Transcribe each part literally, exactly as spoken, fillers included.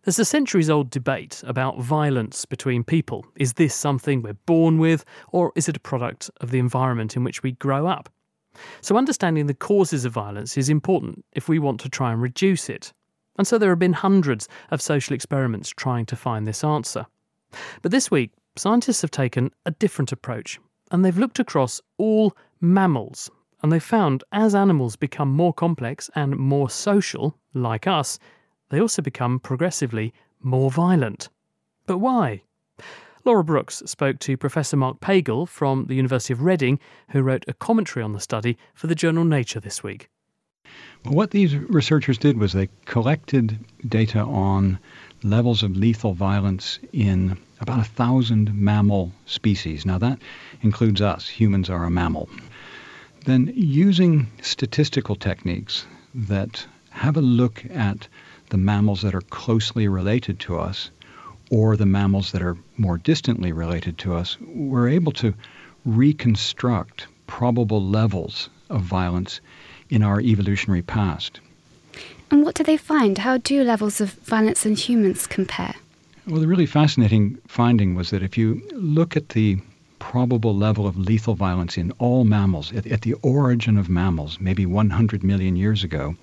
There's a centuries-old debate about violence between people. Is this something we're born with, or is it a product of the environment in which we grow up? So understanding the causes of violence is important if we want to try and reduce it. And so there have been hundreds of social experiments trying to find this answer. But this week, scientists have taken a different approach, and they've looked across all mammals, and they've found as animals become more complex and more social, like us, they also become progressively more violent. But why? Laura Brooks spoke to Professor Mark Pagel from the University of Reading, who wrote a commentary on the study for the journal Nature this week. Well, what these researchers did was they collected data on levels of lethal violence in about a thousand mammal species. Now that includes us. Humans are a mammal. Then using statistical techniques that have a look at the mammals that are closely related to us or the mammals that are more distantly related to us, we're able to reconstruct probable levels of violence in our evolutionary past. And what do they find? How do levels of violence in humans compare? Well, the really fascinating finding was that if you look at the probable level of lethal violence in all mammals, at, at the origin of mammals, maybe one hundred million years ago,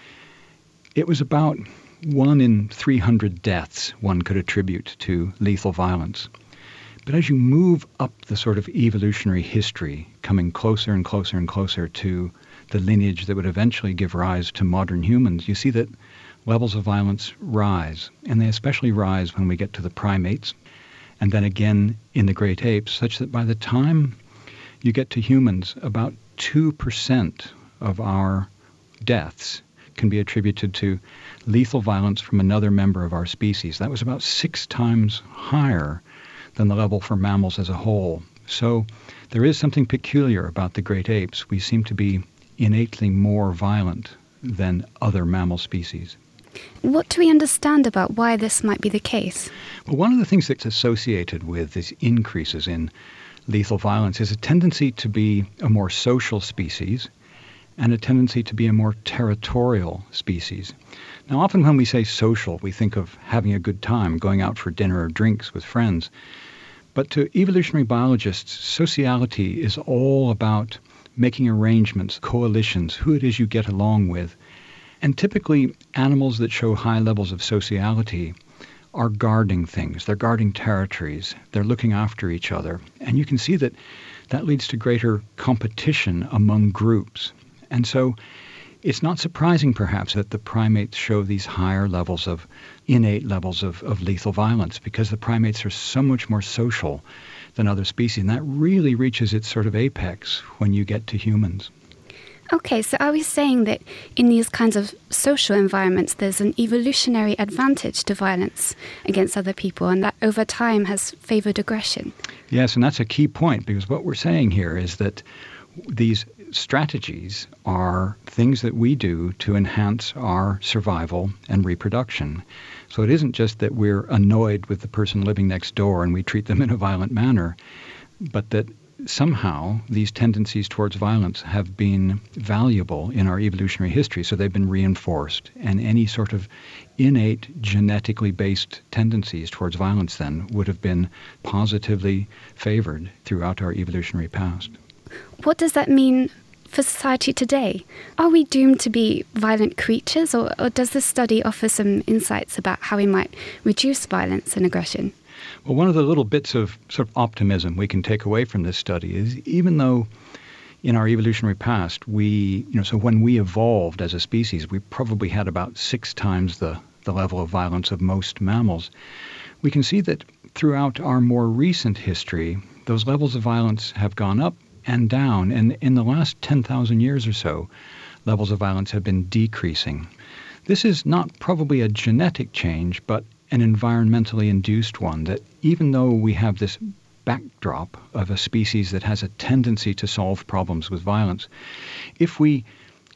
it was about one in three hundred deaths one could attribute to lethal violence. But as you move up the sort of evolutionary history, coming closer and closer and closer to the lineage that would eventually give rise to modern humans, you see that levels of violence rise. And they especially rise when we get to the primates, and then again in the great apes, such that by the time you get to humans, about two percent of our deaths can be attributed to lethal violence from another member of our species. That was about six times higher than the level for mammals as a whole. So there is something peculiar about the great apes. We seem to be innately more violent than other mammal species. What do we understand about why this might be the case? Well, one of the things that's associated with these increases in lethal violence is a tendency to be a more social species and a tendency to be a more territorial species. Now, often when we say social, we think of having a good time, going out for dinner or drinks with friends. But to evolutionary biologists, sociality is all about making arrangements, coalitions, who it is you get along with. And typically, animals that show high levels of sociality are guarding things. They're guarding territories. They're looking after each other. And you can see that that leads to greater competition among groups. And so it's not surprising, perhaps, that the primates show these higher levels of, innate levels of, of lethal violence, because the primates are so much more social than other species. And that really reaches its sort of apex when you get to humans. Okay, so are we saying that in these kinds of social environments there's an evolutionary advantage to violence against other people, and that over time has favoured aggression? Yes, and that's a key point, because what we're saying here is that these strategies are things that we do to enhance our survival and reproduction. So it isn't just that we're annoyed with the person living next door and we treat them in a violent manner, but that somehow these tendencies towards violence have been valuable in our evolutionary history, so they've been reinforced. And any sort of innate, genetically based tendencies towards violence then would have been positively favored throughout our evolutionary past. What does that mean for society today? Are we doomed to be violent creatures, or, or does this study offer some insights about how we might reduce violence and aggression? Well, one of the little bits of sort of optimism we can take away from this study is, even though in our evolutionary past, we, you know, so when we evolved as a species, we probably had about six times the, the level of violence of most mammals, we can see that throughout our more recent history, those levels of violence have gone up and down. And in the last ten thousand years or so, levels of violence have been decreasing. This is not probably a genetic change, but an environmentally induced one, that even though we have this backdrop of a species that has a tendency to solve problems with violence, if we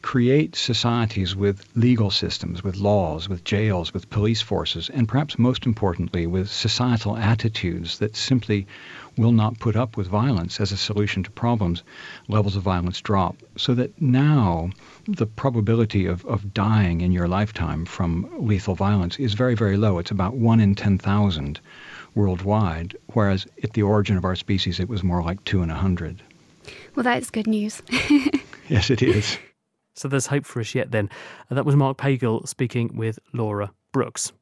create societies with legal systems, with laws, with jails, with police forces, and perhaps most importantly, with societal attitudes that simply will not put up with violence as a solution to problems, levels of violence drop. So that now the probability of, of dying in your lifetime from lethal violence is very, very low. It's about one in ten thousand worldwide, whereas at the origin of our species it was more like two in a hundred. Well, that is good news. Yes, it is. So there's hope for us yet then. And that was Mark Pagel speaking with Laura Brooks.